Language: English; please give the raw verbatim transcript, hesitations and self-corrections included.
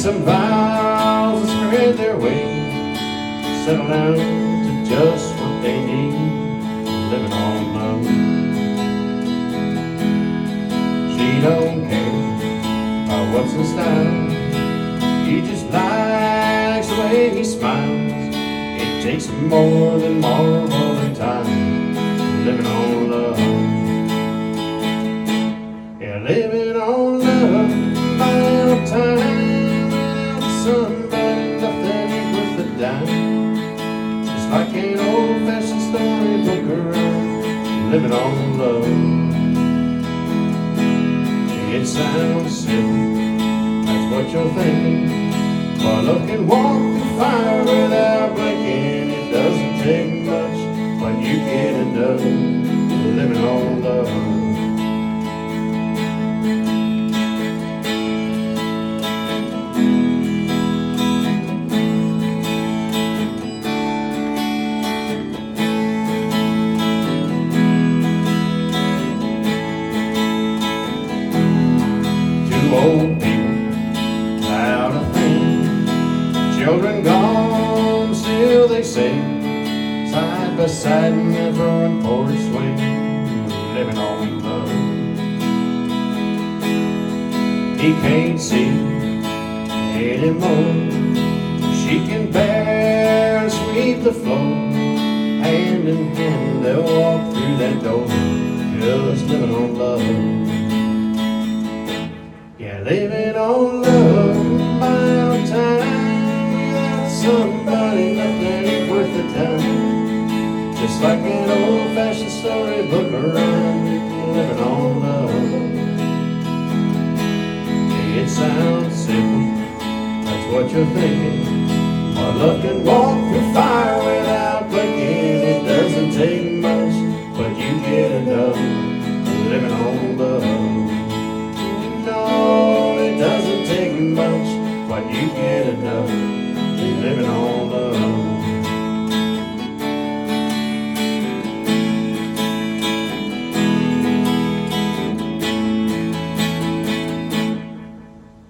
some vows and spread their wings, settle down to just what they need, living on love. She don't care about what's in style, he just likes the way he smiles. It takes more than marble and time, living on love. Yeah, living on love, buying up time without somebody left that ain't worth a dime. Just like an old-fashioned storybook around, living on love. It sounds simple, that's what you're thinking. While love can walk through fire without blinking, it doesn't take much when you get enough, living on love. Old people without a thing, children gone, still they sing, side by side in their front porch swing, living on love. He can't see anymore, she can barely sweep the floor. Hand in hand they'll walk through that door, just living on love. Yeah, living on love, buying time without somebody left that ain't worth the time. Just like an old-fashioned storybook around, living on love. Yeah, it sounds simple, that's what you're thinking. While love can walk through fire without